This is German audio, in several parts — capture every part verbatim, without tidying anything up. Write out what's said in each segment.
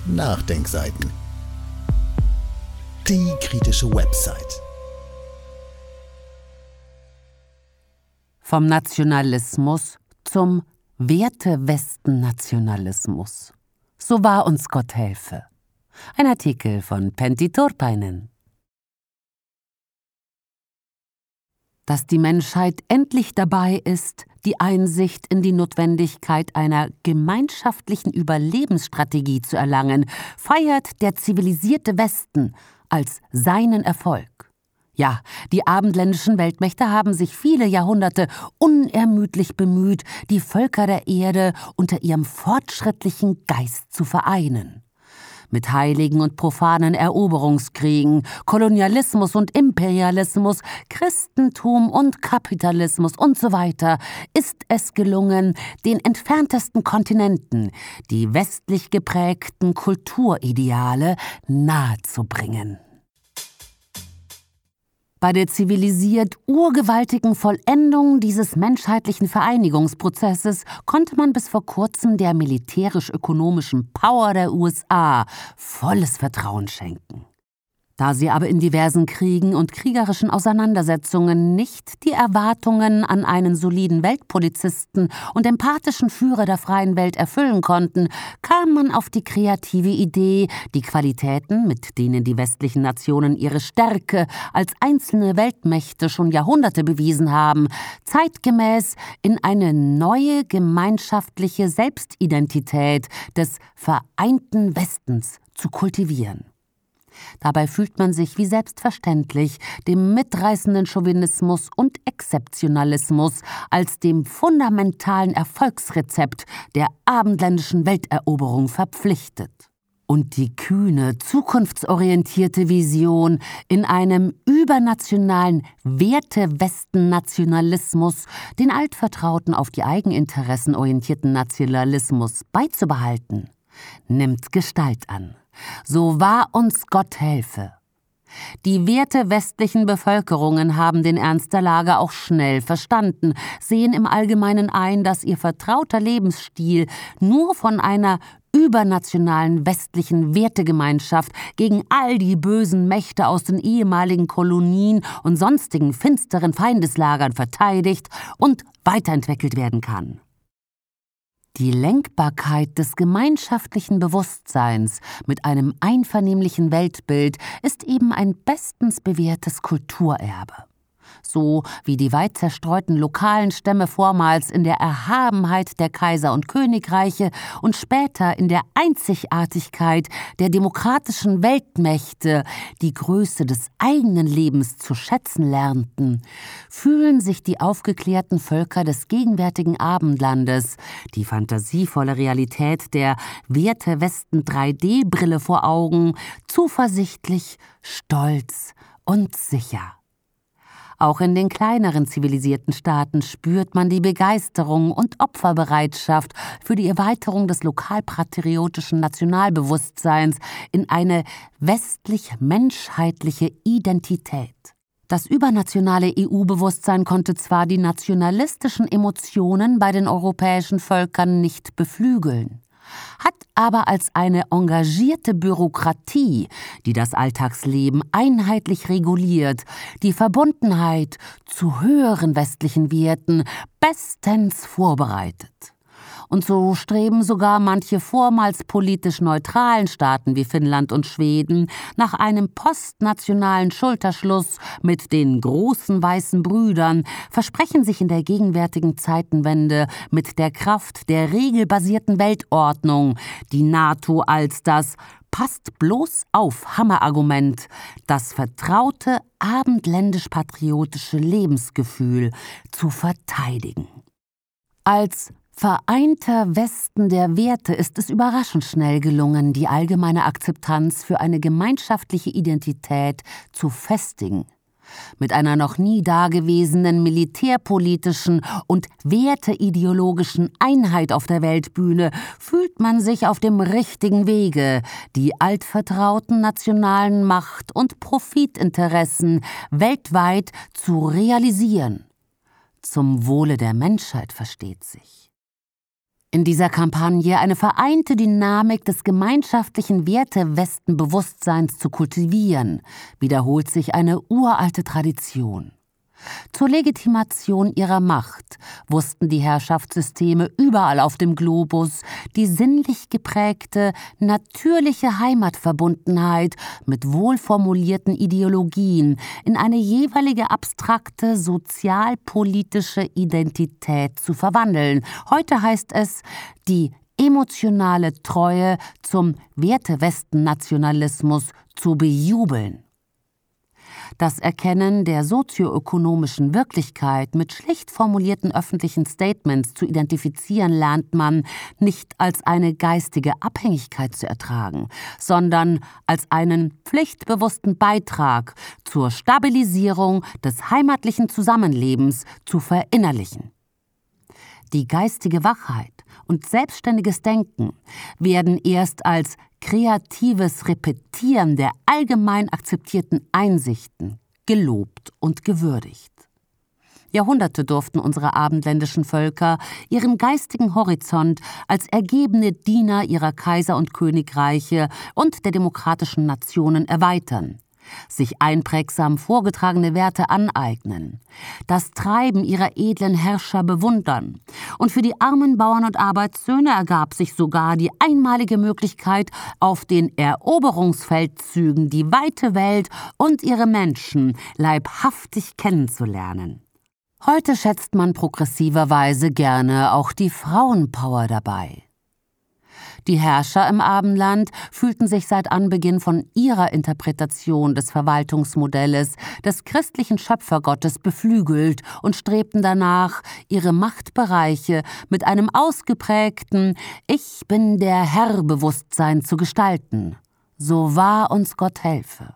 Nachdenkseiten. Die kritische Website. Vom Nationalismus zum Werte-Westen-Nationalismus. So wahr uns Gott helfe. Ein Artikel von Pentti Turpainen. Dass die Menschheit endlich dabei ist, die Einsicht in die Notwendigkeit einer gemeinschaftlichen Überlebensstrategie zu erlangen, feiert der zivilisierte Westen als seinen Erfolg. Ja, die abendländischen Weltmächte haben sich viele Jahrhunderte unermüdlich bemüht, die Völker der Erde unter ihrem fortschrittlichen Geist zu vereinen. Mit heiligen und profanen Eroberungskriegen, Kolonialismus und Imperialismus, Christentum und Kapitalismus und so weiter ist es gelungen, den entferntesten Kontinenten die westlich geprägten Kulturideale nahezubringen. Bei der zivilisiert urgewaltigen Vollendung dieses menschheitlichen Vereinigungsprozesses konnte man bis vor kurzem der militärisch-ökonomischen Power der U S A volles Vertrauen schenken. Da sie aber in diversen Kriegen und kriegerischen Auseinandersetzungen nicht die Erwartungen an einen soliden Weltpolizisten und empathischen Führer der freien Welt erfüllen konnten, kam man auf die kreative Idee, die Qualitäten, mit denen die westlichen Nationen ihre Stärke als einzelne Weltmächte schon Jahrhunderte bewiesen haben, zeitgemäß in eine neue gemeinschaftliche Selbstidentität des vereinten Westens zu kultivieren. Dabei fühlt man sich wie selbstverständlich dem mitreißenden Chauvinismus und Exzeptionalismus als dem fundamentalen Erfolgsrezept der abendländischen Welteroberung verpflichtet. Und die kühne, zukunftsorientierte Vision, in einem übernationalen Werte-Westen-Nationalismus den altvertrauten, auf die Eigeninteressen orientierten Nationalismus beizubehalten, nimmt Gestalt an. So wahr uns Gott helfe. Die Werte westlichen Bevölkerungen haben den Ernst der Lage auch schnell verstanden, sehen im Allgemeinen ein, dass ihr vertrauter Lebensstil nur von einer übernationalen westlichen Wertegemeinschaft gegen all die bösen Mächte aus den ehemaligen Kolonien und sonstigen finsteren Feindeslagern verteidigt und weiterentwickelt werden kann. Die Lenkbarkeit des gemeinschaftlichen Bewusstseins mit einem einvernehmlichen Weltbild ist eben ein bestens bewährtes Kulturerbe. So wie die weit zerstreuten lokalen Stämme vormals in der Erhabenheit der Kaiser und Königreiche und später in der Einzigartigkeit der demokratischen Weltmächte die Größe des eigenen Lebens zu schätzen lernten, fühlen sich die aufgeklärten Völker des gegenwärtigen Abendlandes, die fantasievolle Realität der Werte-Westen drei D Brille vor Augen, zuversichtlich, stolz und sicher. Auch in den kleineren zivilisierten Staaten spürt man die Begeisterung und Opferbereitschaft für die Erweiterung des lokalpatriotischen Nationalbewusstseins in eine westlich-menschheitliche Identität. Das übernationale E U-Bewusstsein konnte zwar die nationalistischen Emotionen bei den europäischen Völkern nicht beflügeln, hat aber als eine engagierte Bürokratie, die das Alltagsleben einheitlich reguliert, die Verbundenheit zu höheren westlichen Werten bestens vorbereitet. Und so streben sogar manche vormals politisch neutralen Staaten wie Finnland und Schweden nach einem postnationalen Schulterschluss mit den großen weißen Brüdern, versprechen sich in der gegenwärtigen Zeitenwende mit der Kraft der regelbasierten Weltordnung die NATO als das „Passt bloß auf" Hammerargument, das vertraute abendländisch-patriotische Lebensgefühl zu verteidigen. Als vereinter Westen der Werte ist es überraschend schnell gelungen, die allgemeine Akzeptanz für eine gemeinschaftliche Identität zu festigen. Mit einer noch nie dagewesenen militärpolitischen und werteideologischen Einheit auf der Weltbühne fühlt man sich auf dem richtigen Wege, die altvertrauten nationalen Macht- und Profitinteressen weltweit zu realisieren. Zum Wohle der Menschheit, versteht sich. In dieser Kampagne eine vereinte Dynamik des gemeinschaftlichen Werte-Westen-Bewusstseins zu kultivieren, wiederholt sich eine uralte Tradition. Zur Legitimation ihrer Macht wussten die Herrschaftssysteme überall auf dem Globus die sinnlich geprägte, natürliche Heimatverbundenheit mit wohlformulierten Ideologien in eine jeweilige abstrakte sozialpolitische Identität zu verwandeln. Heute heißt es, die emotionale Treue zum Werte-Westen-Nationalismus zu bejubeln. Das Erkennen der sozioökonomischen Wirklichkeit mit schlicht formulierten öffentlichen Statements zu identifizieren, lernt man nicht als eine geistige Abhängigkeit zu ertragen, sondern als einen pflichtbewussten Beitrag zur Stabilisierung des heimatlichen Zusammenlebens zu verinnerlichen. Die geistige Wachheit und selbstständiges Denken werden erst als kreatives Repetieren der allgemein akzeptierten Einsichten gelobt und gewürdigt. Jahrhunderte durften unsere abendländischen Völker ihren geistigen Horizont als ergebene Diener ihrer Kaiser und Königreiche und der demokratischen Nationen erweitern, sich einprägsam vorgetragene Werte aneignen, das Treiben ihrer edlen Herrscher bewundern. Und für die armen Bauern und Arbeitssöhne ergab sich sogar die einmalige Möglichkeit, auf den Eroberungsfeldzügen die weite Welt und ihre Menschen leibhaftig kennenzulernen. Heute schätzt man progressiverweise gerne auch die Frauenpower dabei. Die Herrscher im Abendland fühlten sich seit Anbeginn von ihrer Interpretation des Verwaltungsmodells des christlichen Schöpfergottes beflügelt und strebten danach, ihre Machtbereiche mit einem ausgeprägten »Ich bin der Herr«-Bewusstsein zu gestalten. So wahr uns Gott helfe.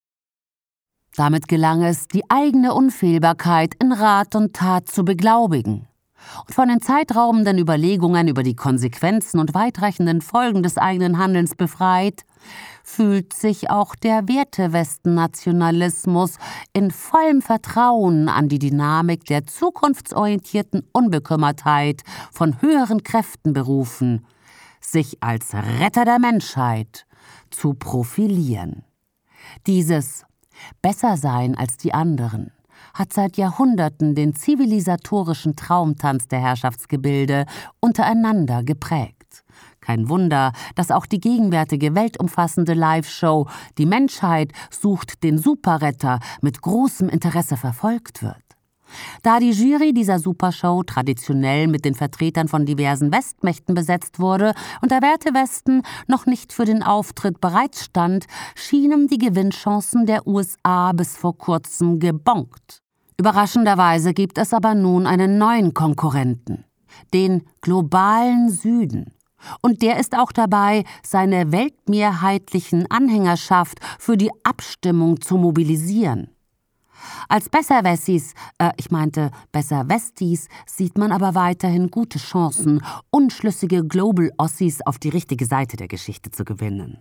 Damit gelang es, die eigene Unfehlbarkeit in Rat und Tat zu beglaubigen. Und von den zeitraubenden Überlegungen über die Konsequenzen und weitreichenden Folgen des eigenen Handelns befreit, fühlt sich auch der Werte-Westen-Nationalismus in vollem Vertrauen an die Dynamik der zukunftsorientierten Unbekümmertheit von höheren Kräften berufen, sich als Retter der Menschheit zu profilieren. Dieses Bessersein als die anderen hat seit Jahrhunderten den zivilisatorischen Traumtanz der Herrschaftsgebilde untereinander geprägt. Kein Wunder, dass auch die gegenwärtige weltumfassende Live-Show »Die Menschheit sucht den Superretter« mit großem Interesse verfolgt wird. Da die Jury dieser Supershow traditionell mit den Vertretern von diversen Westmächten besetzt wurde und der Werte-Westen noch nicht für den Auftritt bereitstand, schienen die Gewinnchancen der U S A bis vor kurzem gebongt. Überraschenderweise gibt es aber nun einen neuen Konkurrenten, den globalen Süden. Und der ist auch dabei, seine weltmehrheitlichen Anhängerschaft für die Abstimmung zu mobilisieren. Als Besserwessis, äh, ich meinte Besserwestis, sieht man aber weiterhin gute Chancen, unschlüssige Global Ossis auf die richtige Seite der Geschichte zu gewinnen.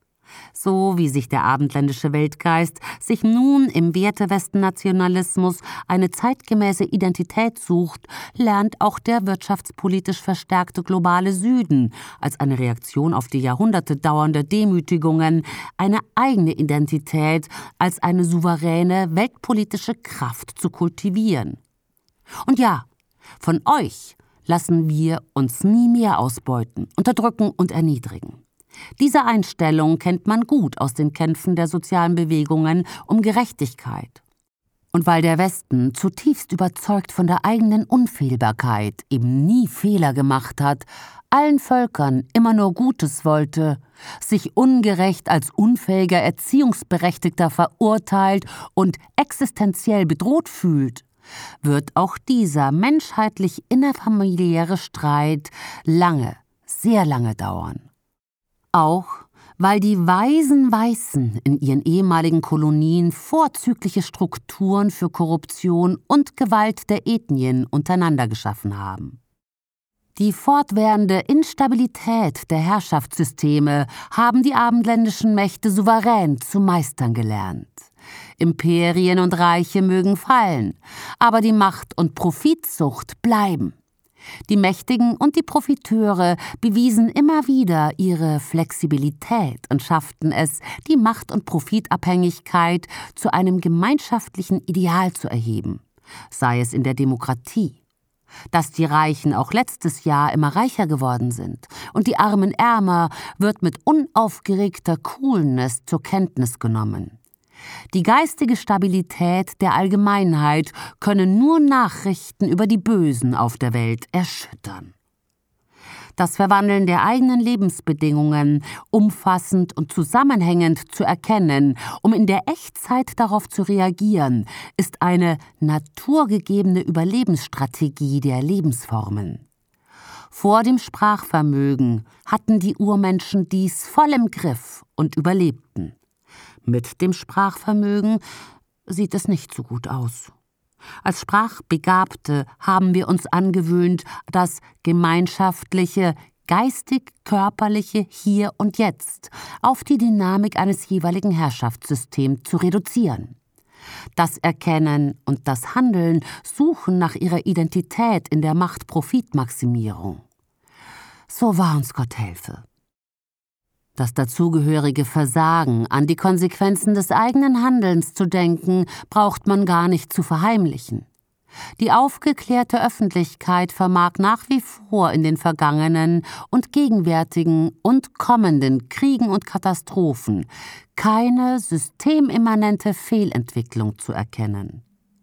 So wie sich der abendländische Weltgeist sich nun im Werte-Westen-Nationalismus eine zeitgemäße Identität sucht, lernt auch der wirtschaftspolitisch verstärkte globale Süden als eine Reaktion auf die Jahrhunderte dauernde Demütigungen eine eigene Identität als eine souveräne weltpolitische Kraft zu kultivieren. Und ja, von euch lassen wir uns nie mehr ausbeuten, unterdrücken und erniedrigen. Diese Einstellung kennt man gut aus den Kämpfen der sozialen Bewegungen um Gerechtigkeit. Und weil der Westen zutiefst überzeugt von der eigenen Unfehlbarkeit eben nie Fehler gemacht hat, allen Völkern immer nur Gutes wollte, sich ungerecht als unfähiger Erziehungsberechtigter verurteilt und existenziell bedroht fühlt, wird auch dieser menschheitlich innerfamiliäre Streit lange, sehr lange dauern. Auch weil die weisen Weißen in ihren ehemaligen Kolonien vorzügliche Strukturen für Korruption und Gewalt der Ethnien untereinander geschaffen haben. Die fortwährende Instabilität der Herrschaftssysteme haben die abendländischen Mächte souverän zu meistern gelernt. Imperien und Reiche mögen fallen, aber die Macht- und Profitsucht bleiben. Die Mächtigen und die Profiteure bewiesen immer wieder ihre Flexibilität und schafften es, die Macht- und Profitabhängigkeit zu einem gemeinschaftlichen Ideal zu erheben, sei es in der Demokratie. Dass die Reichen auch letztes Jahr immer reicher geworden sind und die Armen ärmer, wird mit unaufgeregter Coolness zur Kenntnis genommen. Die geistige Stabilität der Allgemeinheit können nur Nachrichten über die Bösen auf der Welt erschüttern. Das Verwandeln der eigenen Lebensbedingungen umfassend und zusammenhängend zu erkennen, um in der Echtzeit darauf zu reagieren, ist eine naturgegebene Überlebensstrategie der Lebensformen. Vor dem Sprachvermögen hatten die Urmenschen dies voll im Griff und überlebten. Mit dem Sprachvermögen sieht es nicht so gut aus. Als Sprachbegabte haben wir uns angewöhnt, das gemeinschaftliche, geistig-körperliche Hier und Jetzt auf die Dynamik eines jeweiligen Herrschaftssystems zu reduzieren. Das Erkennen und das Handeln suchen nach ihrer Identität in der Macht-Profit-Maximierung. So wahr uns Gott helfe. Das dazugehörige Versagen, an die Konsequenzen des eigenen Handelns zu denken, braucht man gar nicht zu verheimlichen. Die aufgeklärte Öffentlichkeit vermag nach wie vor in den vergangenen und gegenwärtigen und kommenden Kriegen und Katastrophen keine systemimmanente Fehlentwicklung zu erkennen.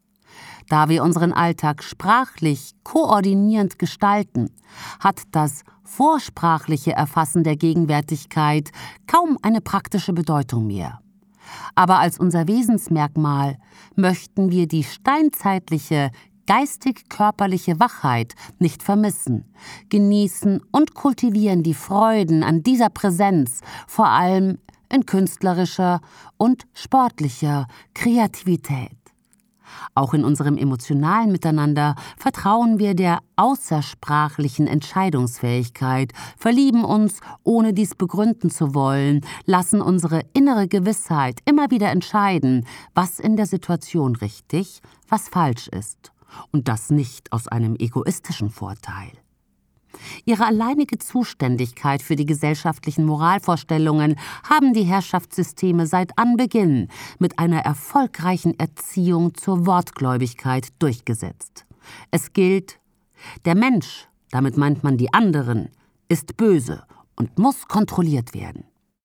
Da wir unseren Alltag sprachlich koordinierend gestalten, hat das vorsprachliche Erfassen der Gegenwärtigkeit kaum eine praktische Bedeutung mehr. Aber als unser Wesensmerkmal möchten wir die steinzeitliche, geistig-körperliche Wachheit nicht vermissen, genießen und kultivieren die Freuden an dieser Präsenz, vor allem in künstlerischer und sportlicher Kreativität. Auch in unserem emotionalen Miteinander vertrauen wir der außersprachlichen Entscheidungsfähigkeit, verlieben uns, ohne dies begründen zu wollen, lassen unsere innere Gewissheit immer wieder entscheiden, was in der Situation richtig, was falsch ist. Und das nicht aus einem egoistischen Vorteil. Ihre alleinige Zuständigkeit für die gesellschaftlichen Moralvorstellungen haben die Herrschaftssysteme seit Anbeginn mit einer erfolgreichen Erziehung zur Wortgläubigkeit durchgesetzt. Es gilt, der Mensch, damit meint man die anderen, ist böse und muss kontrolliert werden.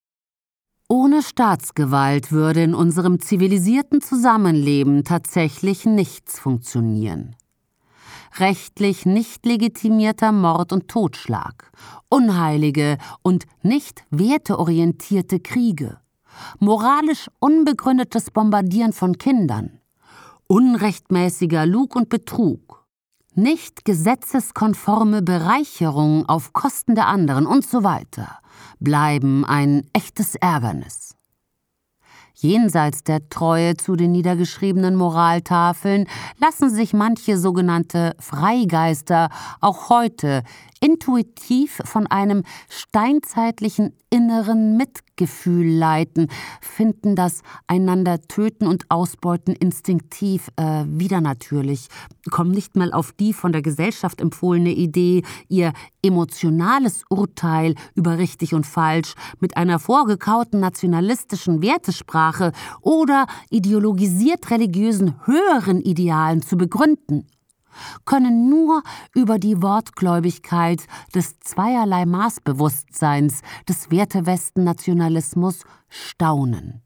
Ohne Staatsgewalt würde in unserem zivilisierten Zusammenleben tatsächlich nichts funktionieren. Rechtlich nicht legitimierter Mord und Totschlag, unheilige und nicht werteorientierte Kriege, moralisch unbegründetes Bombardieren von Kindern, unrechtmäßiger Lug und Betrug, nicht gesetzeskonforme Bereicherung auf Kosten der anderen und so weiter, bleiben ein echtes Ärgernis. Jenseits der Treue zu den niedergeschriebenen Moraltafeln lassen sich manche sogenannte Freigeister auch heute intuitiv von einem steinzeitlichen inneren Mitgefühl leiten, finden das einander töten und ausbeuten instinktiv äh, widernatürlich, kommen nicht mal auf die von der Gesellschaft empfohlene Idee, ihr emotionales Urteil über richtig und falsch mit einer vorgekauten nationalistischen Wertesprache oder ideologisiert religiösen höheren Idealen zu begründen, können nur über die Wortgläubigkeit des zweierlei Maßbewusstseins des Wertewesten-Nationalismus staunen.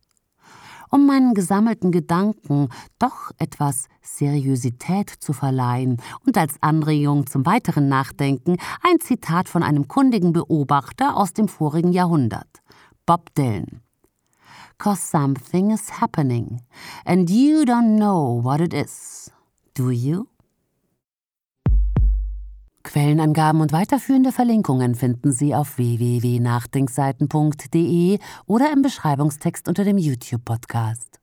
Um meinen gesammelten Gedanken doch etwas Seriosität zu verleihen und als Anregung zum weiteren Nachdenken ein Zitat von einem kundigen Beobachter aus dem vorigen Jahrhundert, Bob Dylan. "'Cause something is happening, and you don't know what it is. Do you?" Quellenangaben und weiterführende Verlinkungen finden Sie auf w w w punkt nachdenkseiten punkt d e oder im Beschreibungstext unter dem YouTube-Podcast.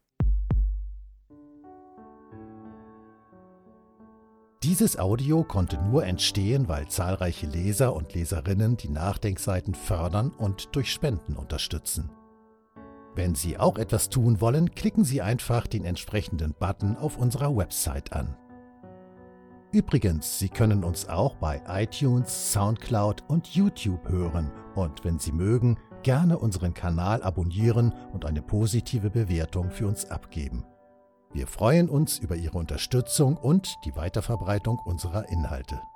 Dieses Audio konnte nur entstehen, weil zahlreiche Leser und Leserinnen die Nachdenkseiten fördern und durch Spenden unterstützen. Wenn Sie auch etwas tun wollen, klicken Sie einfach den entsprechenden Button auf unserer Website an. Übrigens, Sie können uns auch bei iTunes, Soundcloud und YouTube hören und wenn Sie mögen, gerne unseren Kanal abonnieren und eine positive Bewertung für uns abgeben. Wir freuen uns über Ihre Unterstützung und die Weiterverbreitung unserer Inhalte.